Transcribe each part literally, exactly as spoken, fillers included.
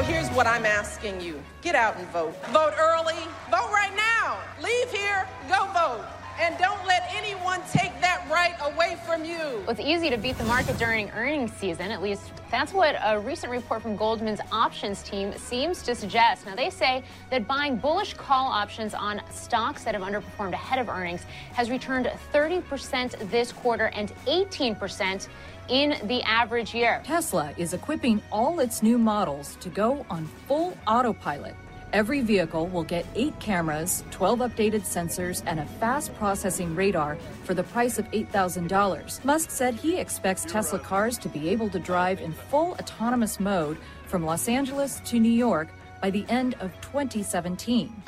here's what I'm asking you. Get out and vote. Vote early. Vote right now. Leave here. Go vote. And don't let anyone take that right away from you. Well, it's easy to beat the market during earnings season. At least that's what a recent report from Goldman's options team seems to suggest. Now, they say that buying bullish call options on stocks that have underperformed ahead of earnings has returned thirty percent this quarter and eighteen percent in the average year. Tesla is equipping all its new models to go on full autopilot. Every vehicle will get eight cameras, twelve updated sensors, and a fast-processing radar for the price of eight thousand dollars. Musk said he expects Tesla cars to be able to drive in full autonomous mode from Los Angeles to New York by the end of twenty seventeen.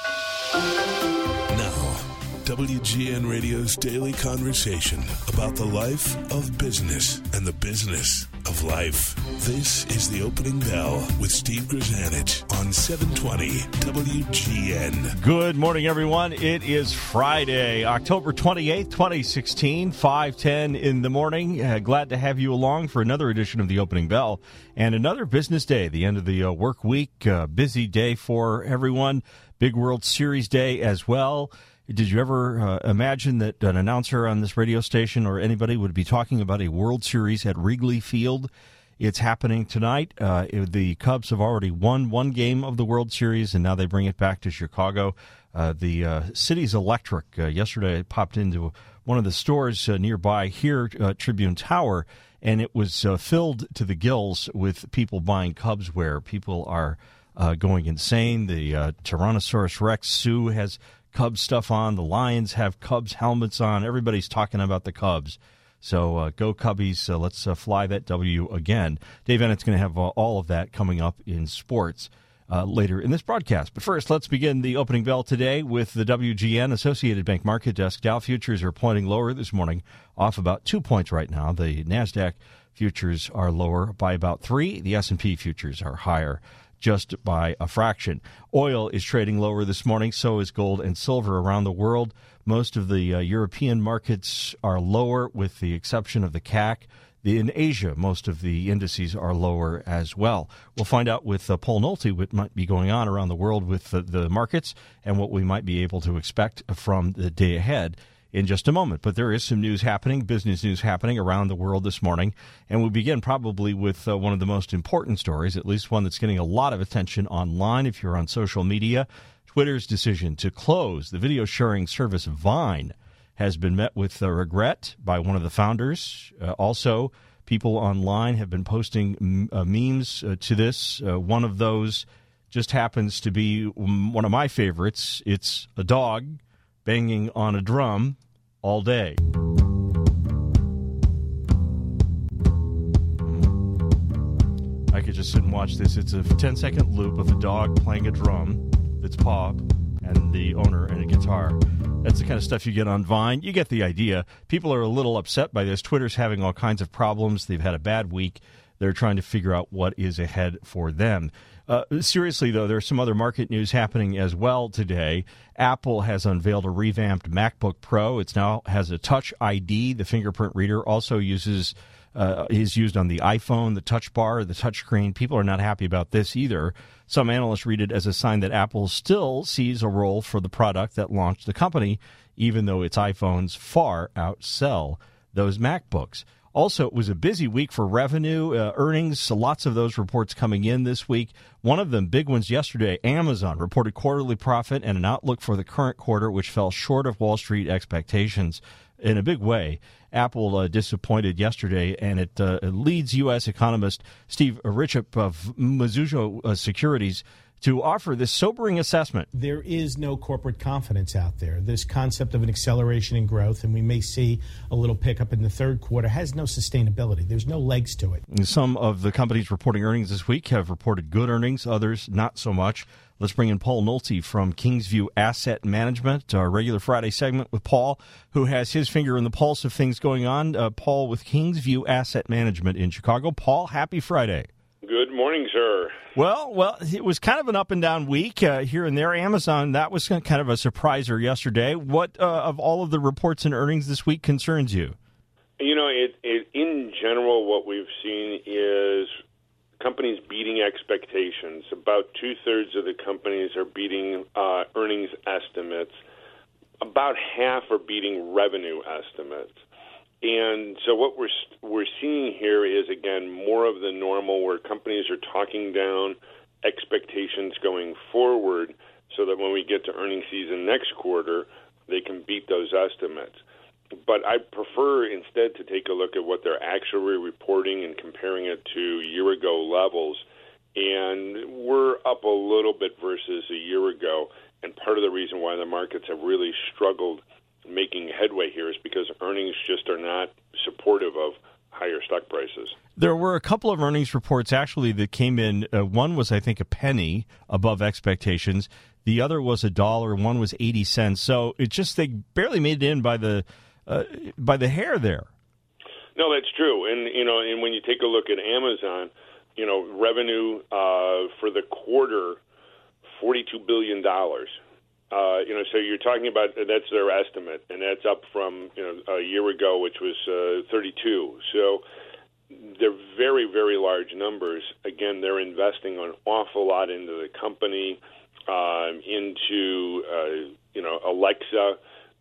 Now, W G N Radio's daily conversation about the life of business and the business of life. This is The Opening Bell with Steve Grzanich on seven twenty W G N. Good morning, everyone. It is Friday, October twenty-eighth, twenty sixteen, five ten in the morning. Uh, glad to have you along for another edition of The Opening Bell and another business day, the end of the uh, work week. Uh, busy day for everyone. Big World Series day as well. Did you ever uh, imagine that an announcer on this radio station or anybody would be talking about a World Series at Wrigley Field? It's happening tonight. Uh, the Cubs have already won one game of the World Series, and now they bring it back to Chicago. Uh, the uh, city's electric. Uh, yesterday, I popped into one of the stores uh, nearby here, uh, Tribune Tower, and it was uh, filled to the gills with people buying Cubs wear. People are uh, going insane. The uh, Tyrannosaurus Rex Sue has Cubs stuff on. The Lions have Cubs helmets on. Everybody's talking about the Cubs. So uh, go Cubbies. Uh, let's uh, fly that W again. Dave Ennett's going to have uh, all of that coming up in sports uh, later in this broadcast. But first, let's begin the opening bell today with the W G N Associated Bank Market Desk. Dow futures are pointing lower this morning, off about two points right now. The NASDAQ futures are lower by about three. The S and P futures are higher just by a fraction. Oil is trading lower this morning, so is gold and silver around the world. Most of the uh, European markets are lower, with the exception of the C A C. The, in Asia, most of the indices are lower as well. We'll find out with uh, Paul Nolte what might be going on around the world with the, the markets and what we might be able to expect from the day ahead in just a moment. But there is some news happening, business news happening around the world this morning. And we'll begin probably with uh, one of the most important stories, at least one that's getting a lot of attention online if you're on social media. Twitter's decision to close the video sharing service Vine has been met with uh, regret by one of the founders. Uh, also, people online have been posting m- uh, memes uh, to this. Uh, one of those just happens to be one of my favorites. It's a dog banging on a drum all day. I could just sit and watch this. It's a ten-second loop of a dog playing a drum, its paw, and the owner and a guitar. That's the kind of stuff you get on Vine. You get the idea. People are a little upset by this. Twitter's having all kinds of problems. They've had a bad week. They're trying to figure out what is ahead for them. Uh, seriously, though, there's some other market news happening as well today. Apple has unveiled a revamped MacBook Pro. It now has a Touch I D. The fingerprint reader also uses uh, is used on the iPhone, the Touch Bar, the touch screen. People are not happy about this either. Some analysts read it as a sign that Apple still sees a role for the product that launched the company, even though its iPhones far outsell those MacBooks. Also, it was a busy week for revenue, uh, earnings, lots of those reports coming in this week. One of them, big ones yesterday, Amazon reported quarterly profit and an outlook for the current quarter, which fell short of Wall Street expectations in a big way. Apple uh, disappointed yesterday, and it, uh, it leads U S economist Steve Richip of Mizuho uh, Securities to offer this sobering assessment. There is no corporate confidence out there. This concept of an acceleration in growth, and we may see a little pickup in the third quarter, has no sustainability. There's no legs to it. Some of the companies reporting earnings this week have reported good earnings, others not so much. Let's bring in Paul Nolte from Kingsview Asset Management, our regular Friday segment with Paul, who has his finger in the pulse of things going on. Uh, Paul with Kingsview Asset Management in Chicago. Paul, happy Friday. Good morning, sir. Well, well, it was kind of an up and down week uh, here and there. Amazon, that was kind of a surpriser yesterday. What uh, of all of the reports and earnings this week concerns you? You know, it, it in general, what we've seen is companies beating expectations. About two-thirds of the companies are beating uh, earnings estimates. About half are beating revenue estimates. And so what we're we're seeing here is, again, more of the normal where companies are talking down expectations going forward so that when we get to earnings season next quarter, they can beat those estimates. But I prefer instead to take a look at what they're actually reporting and comparing it to year-ago levels. And we're up a little bit versus a year ago. And part of the reason why the markets have really struggled making headway here is because earnings just are not supportive of higher stock prices. There were a couple of earnings reports actually that came in. Uh, one was, I think, a penny above expectations. The other was a dollar. One was eighty cents. So it just they barely made it in by the uh, by the hair there. No, that's true. And you know, and when you take a look at Amazon, you know, revenue uh, for the quarter, forty-two billion dollars. Uh, you know, so you're talking about that's their estimate, and that's up from you know a year ago, which was uh, thirty-two. So they're very, very large numbers. Again, they're investing an awful lot into the company, um, into uh, you know Alexa,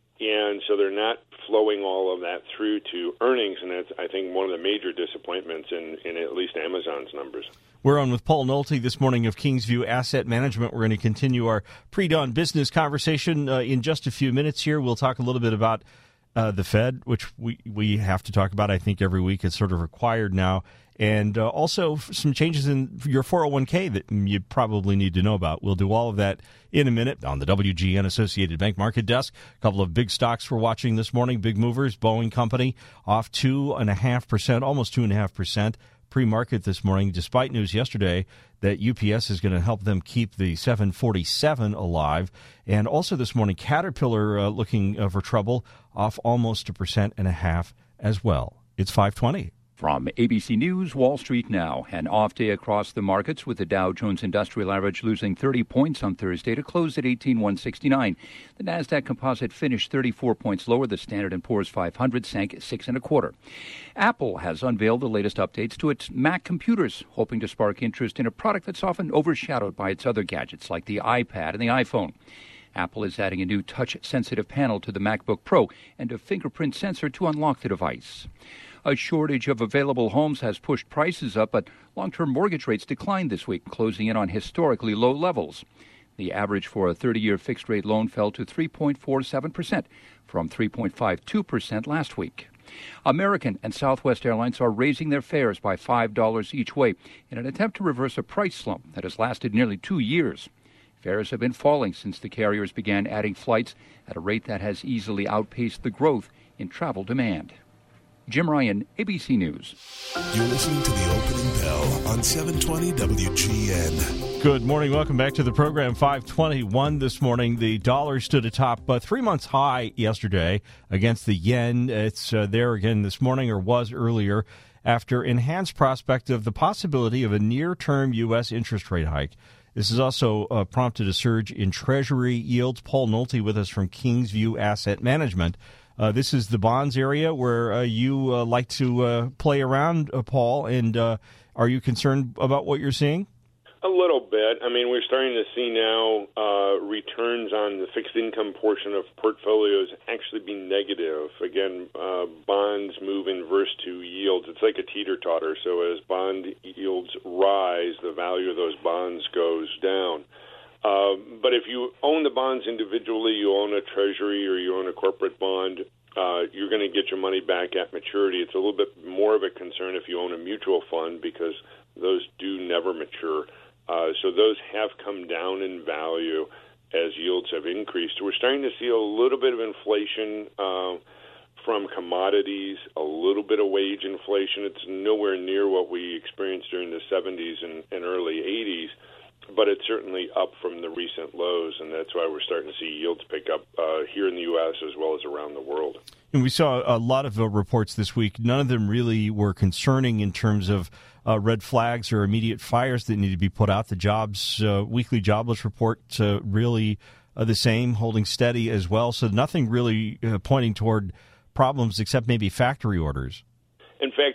and so they're not flowing all of that through to earnings, and that's I think one of the major disappointments in, in at least Amazon's numbers. We're on with Paul Nolte this morning of Kingsview Asset Management. We're going to continue our pre-dawn business conversation uh, in just a few minutes here. We'll talk a little bit about uh, the Fed, which we, we have to talk about, I think, every week. It's sort of required now. And uh, also some changes in your four oh one k that you probably need to know about. We'll do all of that in a minute on the W G N Associated Bank Market Desk. A couple of big stocks we're watching this morning, big movers. Boeing Company off two point five percent, almost two point five percent. Pre-market this morning, despite news yesterday that U P S is going to help them keep the seven forty-seven alive. And also this morning, Caterpillar uh, looking uh, for trouble, off almost a percent and a half as well. It's five twenty. From A B C News, Wall Street now. An off day across the markets with the Dow Jones Industrial Average losing thirty points on Thursday to close at eighteen thousand one hundred sixty-nine. The Nasdaq Composite finished thirty-four points lower. The Standard and Poor's five hundred sank six and a quarter. Apple has unveiled the latest updates to its Mac computers, hoping to spark interest in a product that's often overshadowed by its other gadgets like the iPad and the iPhone. Apple is adding a new touch-sensitive panel to the MacBook Pro and a fingerprint sensor to unlock the device. A shortage of available homes has pushed prices up, but long-term mortgage rates declined this week, closing in on historically low levels. The average for a thirty-year fixed-rate loan fell to three point four seven percent from three point five two percent last week. American and Southwest Airlines are raising their fares by five dollars each way in an attempt to reverse a price slump that has lasted nearly two years. Fares have been falling since the carriers began adding flights at a rate that has easily outpaced the growth in travel demand. Jim Ryan, A B C News. You're listening to the opening bell on seven twenty W G N. Good morning. Welcome back to the program. five twenty-one this morning. The dollar stood atop uh, three months high yesterday against the yen. It's uh, there again this morning, or was earlier, after enhanced prospect of the possibility of a near-term U S interest rate hike. This has also uh, prompted a surge in Treasury yields. Paul Nolte with us from Kingsview Asset Management. Uh, this is the bonds area where uh, you uh, like to uh, play around, uh, Paul, and uh, are you concerned about what you're seeing? A little bit. I mean, we're starting to see now uh, returns on the fixed income portion of portfolios actually be negative. Again, uh, bonds move inverse to yields. It's like a teeter-totter. So as bond yields rise, the value of those bonds goes down. Uh, but if you own the bonds individually, you own a treasury or you own a corporate bond, uh, you're going to get your money back at maturity. It's a little bit more of a concern if you own a mutual fund because those do never mature. Uh, so those have come down in value as yields have increased. We're starting to see a little bit of inflation uh, from commodities, a little bit of wage inflation. It's nowhere near what we experienced during the seventies and, and early eighties. But it's certainly up from the recent lows, and that's why we're starting to see yields pick up uh, here in the U S as well as around the world. And we saw a lot of uh, reports this week. None of them really were concerning in terms of uh, red flags or immediate fires that need to be put out. The jobs uh, weekly jobless report uh, really uh, the same, holding steady as well. So nothing really uh, pointing toward problems except maybe factory orders. In fact,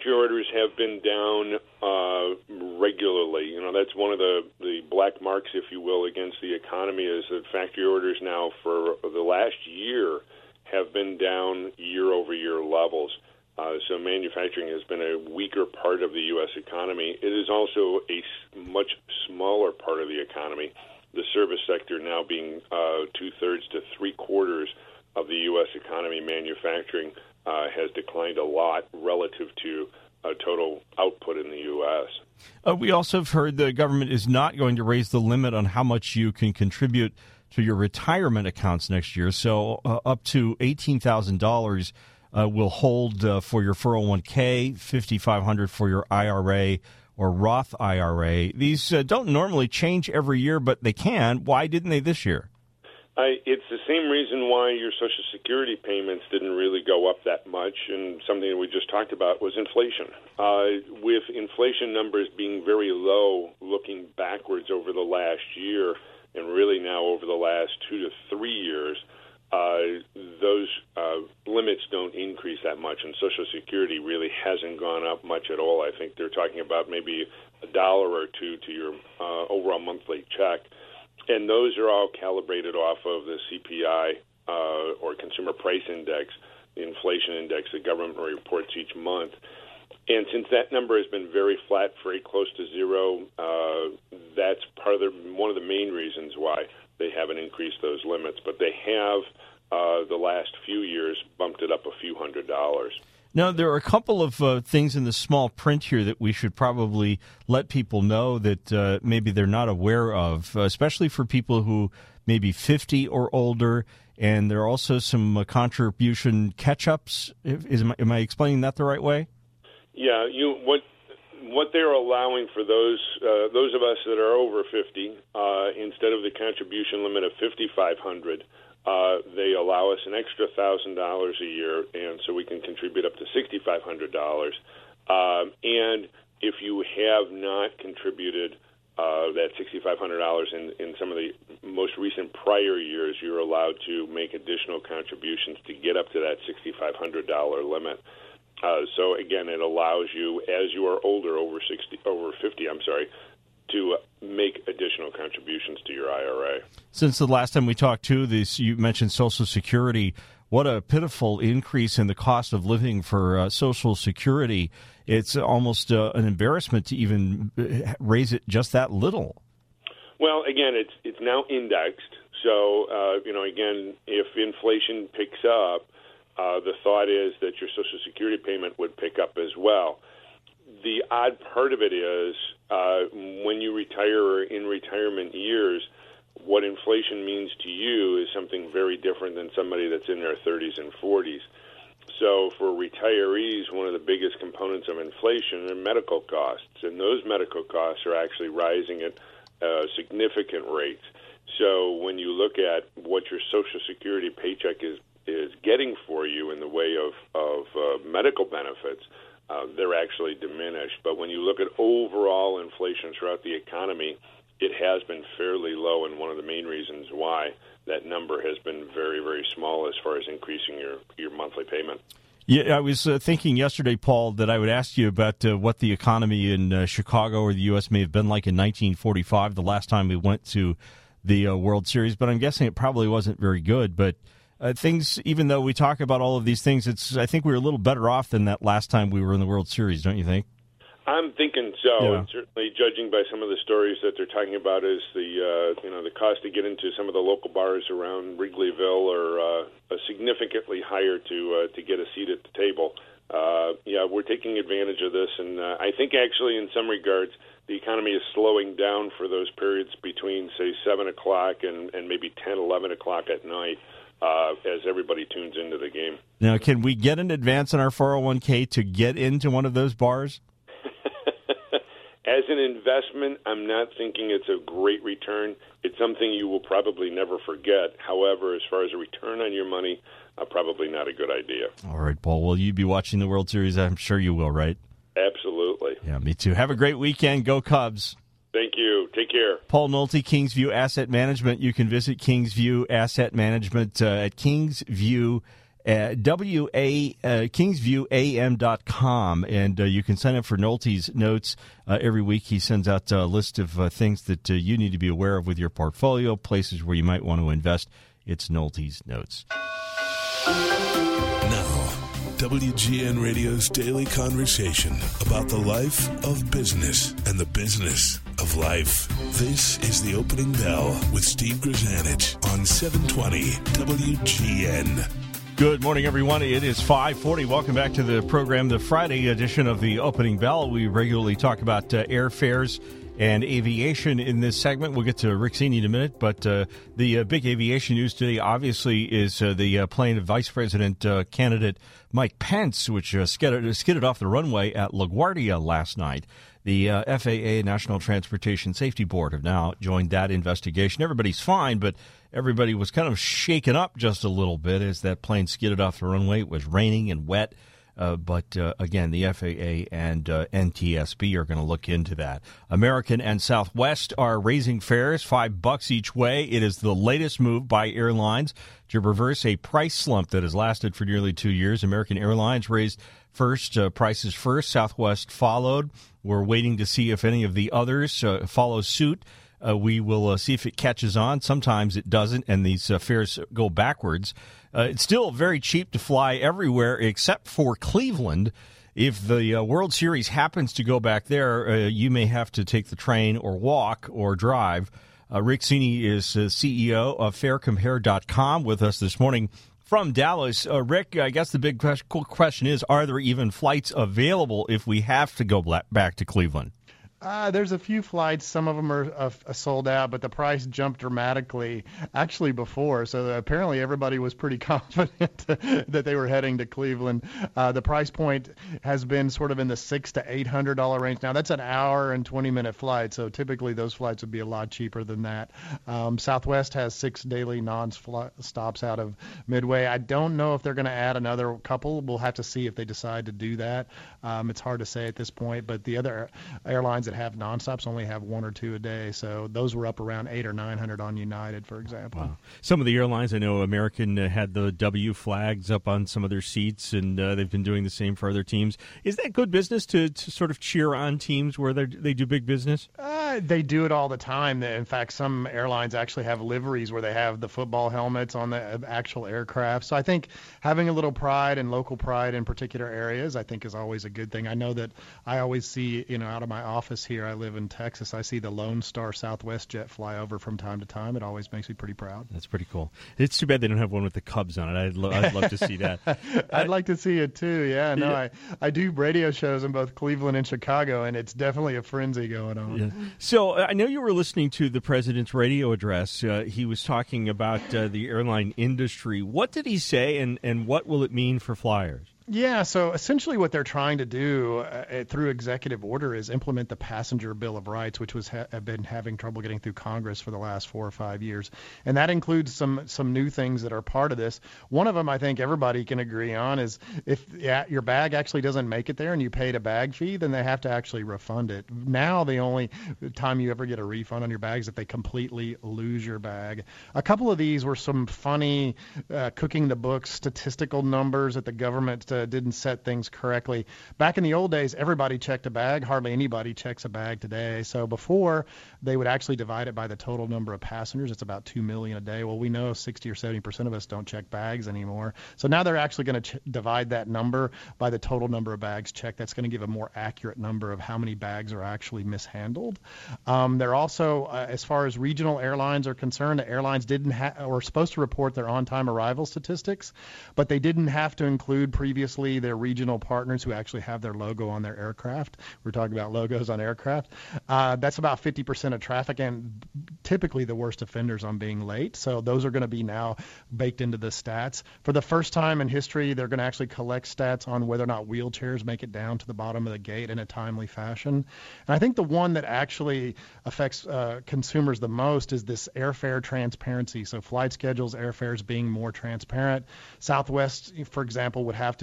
factory orders have been down uh, regularly. You know, that's one of the, the black marks, if you will, against the economy is that factory orders now for the last year have been down year-over-year levels. Uh, so manufacturing has been a weaker part of the U S economy. It is also a much smaller part of the economy, the service sector now being uh, two-thirds to three-quarters of the U S economy. Manufacturing uh, has declined a lot relative to uh, total output in the U S. Uh, we also have heard the government is not going to raise the limit on how much you can contribute to your retirement accounts next year. So uh, up to eighteen thousand dollars uh, will hold uh, for your four oh one k, five thousand five hundred dollars for your I R A or Roth I R A. These uh, don't normally change every year, but they can. Why didn't they this year? I, it's the same reason why your Social Security payments didn't really go up that much, and something that we just talked about was inflation. Uh, with inflation numbers being very low looking backwards over the last year, and really now over the last two to three years, uh, those uh, limits don't increase that much, and Social Security really hasn't gone up much at all. I think they're talking about maybe a dollar or two to your uh, overall monthly check. And those are all calibrated off of the C P I uh, or Consumer Price Index, the inflation index the government reports each month. And since that number has been very flat, very close to zero, uh, that's part of the, one of the main reasons why they haven't increased those limits. But they have, uh, the last few years, bumped it up a few hundred dollars. Now, there are a couple of uh, things in the small print here that we should probably let people know that uh, maybe they're not aware of, uh, especially for people who may be fifty or older. And there are also some uh, contribution catch-ups. Is, am, I, am I explaining that the right way? Yeah, you what what they're allowing for those uh, those of us that are over fifty, uh, instead of the contribution limit of fifty-five hundred dollars, Uh, they allow us an extra one thousand dollars a year, and so we can contribute up to six thousand five hundred dollars. Um, and if you have not contributed uh, that six thousand five hundred dollars in, in some of the most recent prior years, you're allowed to make additional contributions to get up to that six thousand five hundred dollars limit. Uh, so, again, it allows you, as you are older, over sixty, over fifty, I'm sorry, to make additional contributions to your I R A. Since the last time we talked, too, this you mentioned Social Security. What a pitiful increase in the cost of living for uh, Social Security. It's almost uh, an embarrassment to even raise it just that little. Well, again, it's it's now indexed. So, uh, you know, again, if inflation picks up, uh, the thought is that your Social Security payment would pick up as well. The odd part of it is uh, when you retire or in retirement years, what inflation means to you is something very different than somebody that's in their thirties and forties. So for retirees, one of the biggest components of inflation are medical costs, and those medical costs are actually rising at uh, significant rates. So when you look at what your Social Security paycheck is, is getting for you in the way of, of uh, medical benefits, Uh, they're actually diminished. But when you look at overall inflation throughout the economy, it has been fairly low, and one of the main reasons why that number has been very, very small as far as increasing your, your monthly payment. Yeah, I was uh, thinking yesterday, Paul, that I would ask you about uh, what the economy in uh, Chicago or the U S may have been like in nineteen forty-five, the last time we went to the uh, World Series, but I'm guessing it probably wasn't very good. But Uh, things, even though we talk about all of these things, it's I think we were a little better off than that last time we were in the World Series, don't you think? I'm thinking so, yeah. And certainly judging by some of the stories that they're talking about is the uh, you know the cost to get into some of the local bars around Wrigleyville are uh, significantly higher to uh, to get a seat at the table. Uh, yeah, we're taking advantage of this, and uh, I think actually in some regards the economy is slowing down for those periods between, say, seven o'clock and, and maybe ten, eleven o'clock at night. Uh, as everybody tunes into the game. Now, can we get an advance in our four oh one k to get into one of those bars? As an investment, I'm not thinking it's a great return. It's something you will probably never forget. However, as far as a return on your money, uh, probably not a good idea. All right, Paul. Will you be watching the World Series? I'm sure you will, right? Absolutely. Yeah, me too. Have a great weekend. Go Cubs. Thank you. Take care. Paul Nolte, Kingsview Asset Management. You can visit Kingsview Asset Management uh, at kingsview Uh, W A uh, Kingsview A M dot com, and uh, you can sign up for Nolte's Notes. Uh, every week he sends out a list of uh, things that uh, you need to be aware of with your portfolio, places where you might want to invest. It's Nolte's Notes. Now, W G N Radio's daily conversation about the life of business and the business of life. This is The Opening Bell with Steve Grzanich on seven twenty W G N. Good morning, everyone. It is five forty. Welcome back to the program, the Friday edition of The Opening Bell. We regularly talk about uh, airfares and aviation in this segment. We'll get to Rick Cheney in a minute, but uh, the uh, big aviation news today, obviously, is uh, the uh, plane of Vice President uh, candidate Mike Pence, which uh, skidded, skidded off the runway at LaGuardia last night. The uh, F A A, National Transportation Safety Board, have now joined that investigation. Everybody's fine, but everybody was kind of shaken up just a little bit as that plane skidded off the runway. It was raining and wet. Uh, but, uh, again, the F A A and uh, N T S B are going to look into that. American and Southwest are raising fares five bucks each way. It is the latest move by airlines to reverse a price slump that has lasted for nearly two years. American Airlines raised first, uh, prices first. Southwest followed. We're waiting to see if any of the others uh, follow suit. Uh, we will uh, see if it catches on. Sometimes it doesn't, and these uh, fares go backwards. Uh, it's still very cheap to fly everywhere except for Cleveland. If the uh, World Series happens to go back there, uh, you may have to take the train or walk or drive. Uh, Rick Cheney is uh, C E O of Fare Compare dot com with us this morning from Dallas. Uh, Rick, I guess the big question is, are there even flights available if we have to go back to Cleveland? Uh, there's a few flights. Some of them are uh, sold out, but the price jumped dramatically actually before. So apparently everybody was pretty confident that they were heading to Cleveland. Uh, the price point has been sort of in the six to eight hundred dollar range. Now that's an hour and twenty minute flight, so typically those flights would be a lot cheaper than that. Um, Southwest has six daily non-stops out of Midway. I don't know if they're going to add another couple. We'll have to see if they decide to do that. Um, it's hard to say at this point, but the other airlines that have nonstops only have one or two a day, so those were up around eight or nine hundred on United, for example. Wow. Some of the airlines, I know American uh, had the W flags up on some of their seats, and uh, they've been doing the same for other teams. Is that good business to, to sort of cheer on teams where they do big business? Uh, they do it all the time. In fact, some airlines actually have liveries where they have the football helmets on the actual aircraft. So I think having a little pride and local pride in particular areas, I think, is always a good thing. I know that I always see, you know, out of my office here, I live in Texas, I see the Lone Star Southwest jet fly over from time to time. It always makes me pretty proud. That's pretty cool. It's too bad they don't have one with the Cubs on it. I'd, lo- I'd love to see that. I'd like to see it too. Yeah, no, yeah. I, I do radio shows in both Cleveland and Chicago, and it's definitely a frenzy going on. Yeah. So uh, I know you were listening to the president's radio address. Uh, he was talking about uh, the airline industry. What did he say, and, and what will it mean for flyers? Yeah, so essentially what they're trying to do uh, through executive order is implement the Passenger Bill of Rights, which was ha- have been having trouble getting through Congress for the last four or five years. And that includes some some new things that are part of this. One of them I think everybody can agree on is if yeah, your bag actually doesn't make it there and you paid a bag fee, then they have to actually refund it. Now the only time you ever get a refund on your bag is if they completely lose your bag. A couple of these were some funny uh, cooking the books statistical numbers that the government Uh, didn't set things correctly. Back in the old days, everybody checked a bag. Hardly anybody checks a bag today. So before, they would actually divide it by the total number of passengers. It's about two million a day. Well, we know sixty or seventy percent of us don't check bags anymore. So now they're actually going to ch- divide that number by the total number of bags checked. That's going to give a more accurate number of how many bags are actually mishandled. Um, they're also, uh, as far as regional airlines are concerned, the airlines didn't ha- were supposed to report their on-time arrival statistics, but they didn't have to include previous their regional partners who actually have their logo on their aircraft. We're talking about logos on aircraft. Uh, that's about fifty percent of traffic and typically the worst offenders on being late. So those are going to be now baked into the stats. For the first time in history, they're going to actually collect stats on whether or not wheelchairs make it down to the bottom of the gate in a timely fashion. And I think the one that actually affects uh, consumers the most is this airfare transparency. So flight schedules, airfares being more transparent. Southwest, for example, would have to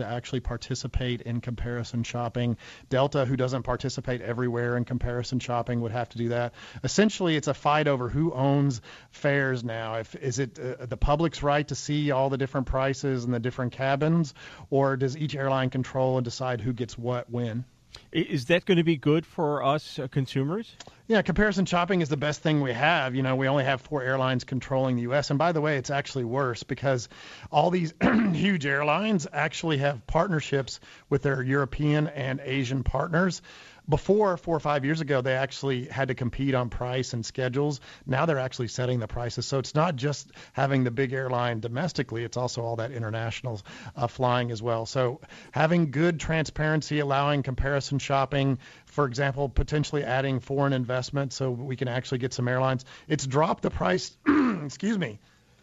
actually participate in comparison shopping. Delta, who doesn't participate everywhere in comparison shopping, would have to do that. Essentially, it's a fight over who owns fares now. If is it uh, the public's right to see all the different prices and the different cabins, or does each airline control and decide who gets what when? Is that going to be good for us uh, consumers? Yeah, comparison shopping is the best thing we have. You know, we only have four airlines controlling the U S. And by the way, it's actually worse because all these huge airlines actually have partnerships with their European and Asian partners. Before, four or five years ago, they actually had to compete on price and schedules. Now they're actually setting the prices. So it's not just having the big airline domestically, it's also all that international uh, flying as well. So having good transparency, allowing comparison shopping, for example, potentially adding foreign investment so we can actually get some airlines. It's dropped the price, excuse me,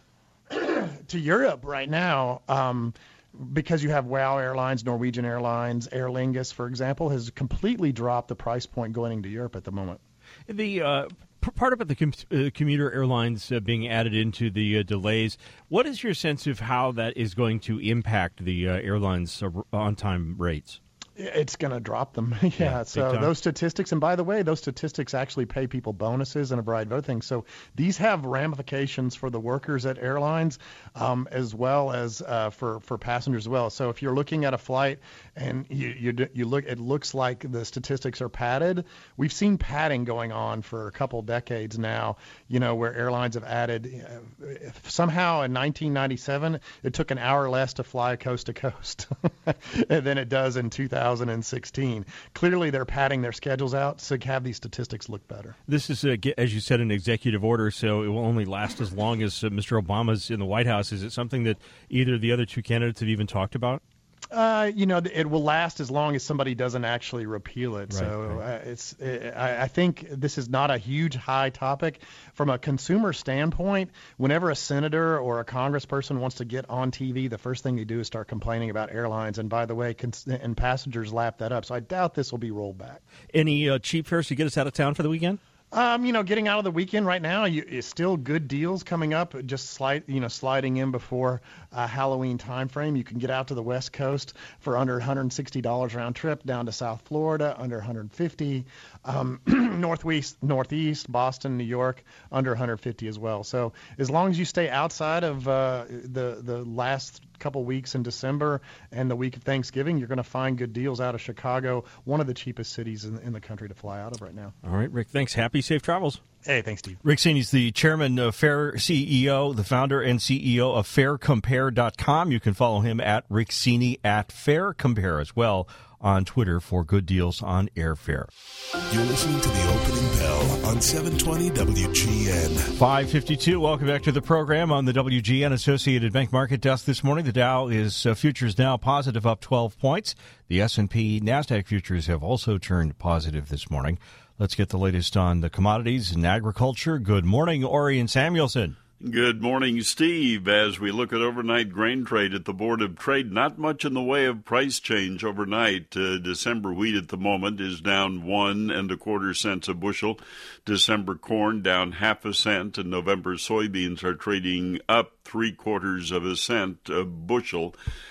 to Europe right now. Um, because you have WOW Airlines, Norwegian Airlines, Aer Lingus, for example, has completely dropped the price point going into Europe at the moment. The uh, p- part about the com- uh, commuter airlines uh, being added into the uh, delays, what is your sense of how that is going to impact the uh, airlines' uh, on-time rates? It's going to drop them. yeah. yeah so those statistics, and by the way, those statistics actually pay people bonuses and a variety of other things. So these have ramifications for the workers at airlines um, as well as uh, for, for passengers as well. So if you're looking at a flight and you, you you look, it looks like the statistics are padded. We've seen padding going on for a couple decades now, you know, where airlines have added uh, somehow in nineteen ninety-seven, it took an hour less to fly coast to coast than it does in two thousand sixteen. Clearly, they're padding their schedules out to have these statistics look better. This is, uh, as you said, an executive order, so it will only last as long as uh, Mister Obama's in the White House. Is it something that either the other two candidates have even talked about? Uh, you know, it will last as long as somebody doesn't actually repeal it. Right, so right. Uh, it's, it, I, I think this is not a huge high topic. From a consumer standpoint, whenever a senator or a congressperson wants to get on T V, the first thing they do is start complaining about airlines. And by the way, cons- and passengers lap that up. So I doubt this will be rolled back. Any uh, cheap fares to get us out of town for the weekend? Um, you know, getting out of the weekend right now, you, it's still good deals coming up. Just slide, you know, sliding in before uh, Halloween time frame. You can get out to the West Coast for under one hundred sixty dollars round trip, down to South Florida under one hundred fifty dollars, um, northwest, northeast, Boston, New York under one hundred fifty dollars as well. So as long as you stay outside of uh, the the last couple weeks in December and the week of Thanksgiving, you're going to find good deals out of Chicago, one of the cheapest cities in, in the country to fly out of right now. All right, Rick, thanks. Happy, safe travels. Hey, thanks, Steve. Rick Cini's the chairman of Fair C E O, the founder and C E O of fair compare dot com. You can follow him at Rick Cini at FairCompare as well on Twitter for good deals on airfare. You're listening to the opening bell on seven twenty W G N. five fifty-two, welcome back to the program on the W G N Associated Bank Market Desk this morning. The Dow is uh, futures now positive, up twelve points. The S and P NASDAQ futures have also turned positive this morning. Let's get the latest on the commodities and agriculture. Good morning, Orion Samuelson. Good morning, Steve. As we look at overnight grain trade at the Board of Trade, not much in the way of price change overnight. Uh, December wheat at the moment is down one and a quarter cents a bushel. December corn down half a cent, and November soybeans are trading up three quarters of a cent a bushel.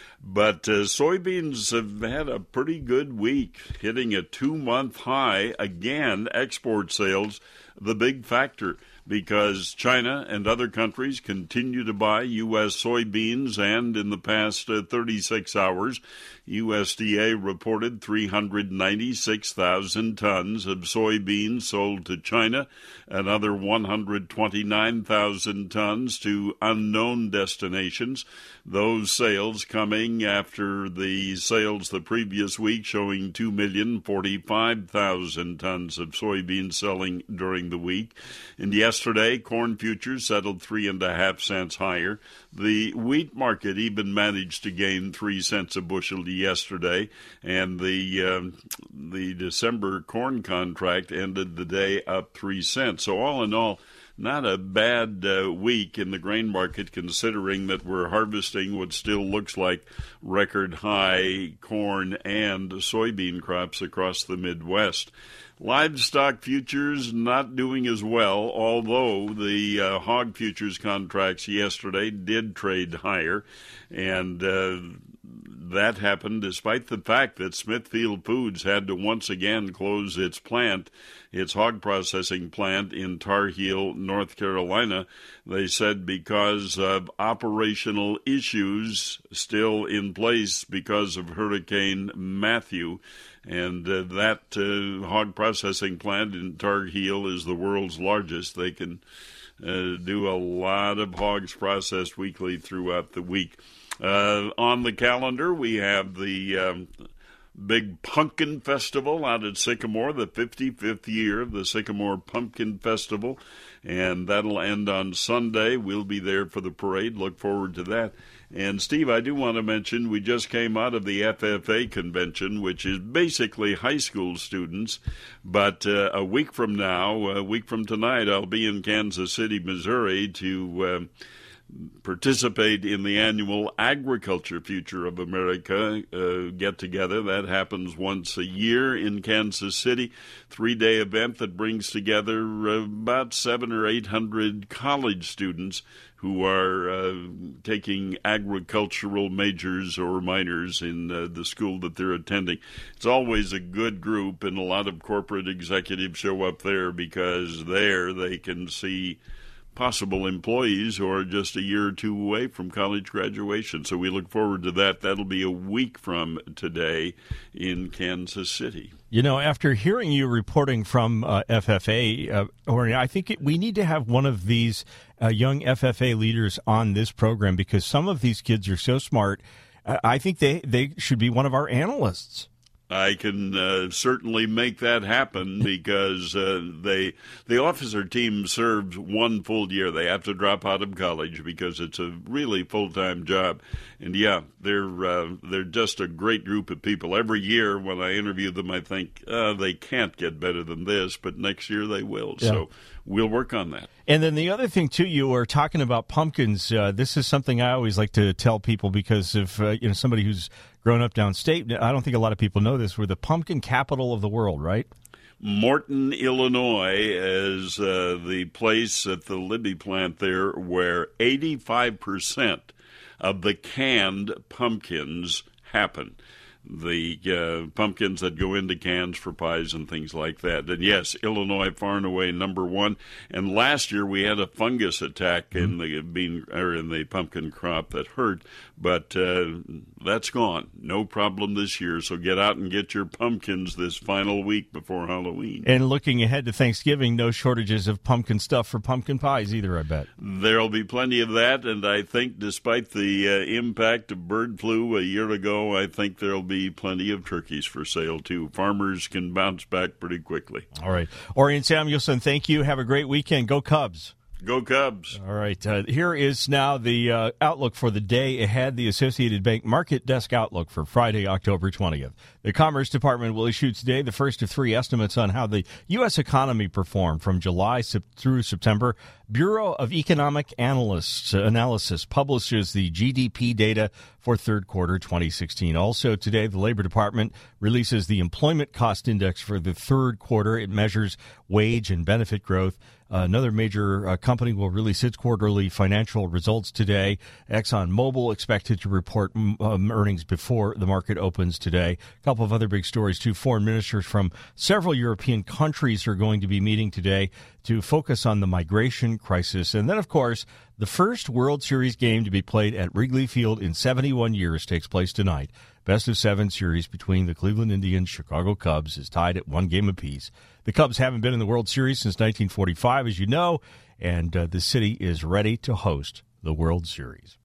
But uh, soybeans have had a pretty good week, hitting a two-month high. Again, export sales, the big factor, because China and other countries continue to buy U S soybeans, and in the past uh, thirty-six hours, U S D A reported three hundred ninety-six thousand tons of soybeans sold to China, another one hundred twenty-nine thousand tons to unknown destinations. Those sales coming after the sales the previous week showing two million forty-five thousand tons of soybeans selling during the week. And yesterday, corn futures settled three and a half cents higher. The wheat market even managed to gain three cents a bushel yesterday, and the um, the December corn contract ended the day up three cents. So all in all, not a bad uh, week in the grain market, considering that we're harvesting what still looks like record high corn and soybean crops across the Midwest. Livestock futures not doing as well, although the uh, hog futures contracts yesterday did trade higher, and uh, that happened despite the fact that Smithfield Foods had to once again close its plant, its hog processing plant in Tar Heel, North Carolina. They said because of operational issues still in place because of Hurricane Matthew. And uh, that uh, hog processing plant in Tar Heel is the world's largest. They can uh, do a lot of hogs processed weekly throughout the week. Uh, on the calendar, we have the um, big Pumpkin Festival out at Sycamore, the fifty-fifth year of the Sycamore Pumpkin Festival, and that'll end on Sunday. We'll be there for the parade. Look forward to that. And, Steve, I do want to mention we just came out of the F F A convention, which is basically high school students. But uh, a week from now, a week from tonight, I'll be in Kansas City, Missouri to uh, participate in the annual Agriculture Future of America uh, get-together. That happens once a year in Kansas City, three-day event that brings together uh, about seven or eight hundred college students who are uh, taking agricultural majors or minors in uh, the school that they're attending. It's always a good group, and a lot of corporate executives show up there because there they can see possible employees who are just a year or two away from college graduation. So we look forward to that. That'll be a week from today in Kansas City. You know, after hearing you reporting from uh, F F A, uh, Orion, I think it, we need to have one of these uh, young F F A leaders on this program because some of these kids are so smart. Uh, I think they, they should be one of our analysts. I can uh, certainly make that happen because uh, they the officer team serves one full year. They have to drop out of college because it's a really full-time job. And, yeah, they're uh, they're just a great group of people. Every year when I interview them, I think uh, they can't get better than this, but next year they will. Yeah. So we'll work on that. And then the other thing, too, you were talking about pumpkins. Uh, this is something I always like to tell people because if uh, you know somebody who's grown up downstate, I don't think a lot of people know this. We're the pumpkin capital of the world, right? Morton, Illinois is uh, the place at the Libby plant there where eighty-five percent of the canned pumpkins happen. The uh, pumpkins that go into cans for pies and things like that. And yes, Illinois far and away number one. And last year we had a fungus attack in the bean or in the pumpkin crop that hurt, but uh, that's gone. No problem this year. So get out and get your pumpkins this final week before Halloween. And looking ahead to Thanksgiving, no shortages of pumpkin stuff for pumpkin pies either, I bet. There'll be plenty of that, and I think despite the uh, impact of bird flu a year ago, I think there'll be plenty of turkeys for sale, too. Farmers can bounce back pretty quickly. All right. Orion Samuelson, thank you. Have a great weekend. Go Cubs. Go Cubs. All right. Uh, here is now the uh, outlook for the day ahead, the Associated Bank Market Desk Outlook for Friday, October twentieth. The Commerce Department will issue today the first of three estimates on how the U S economy performed from July through September. Bureau of Economic Analysts Analysis publishes the G D P data for third quarter twenty sixteen. Also today, the Labor Department releases the Employment Cost Index for the third quarter. It measures wage and benefit growth. Uh, another major uh, company will release its quarterly financial results today. ExxonMobil expected to report um, earnings before the market opens today. A couple of other big stories, too. Foreign ministers from several European countries are going to be meeting today to focus on the migration crisis. And then, of course, the first World Series game to be played at Wrigley Field in seventy-one years takes place tonight. Best of seven series between the Cleveland Indians, Chicago Cubs is tied at one game apiece. The Cubs haven't been in the World Series since nineteen forty-five, as you know, and uh, the city is ready to host the World Series.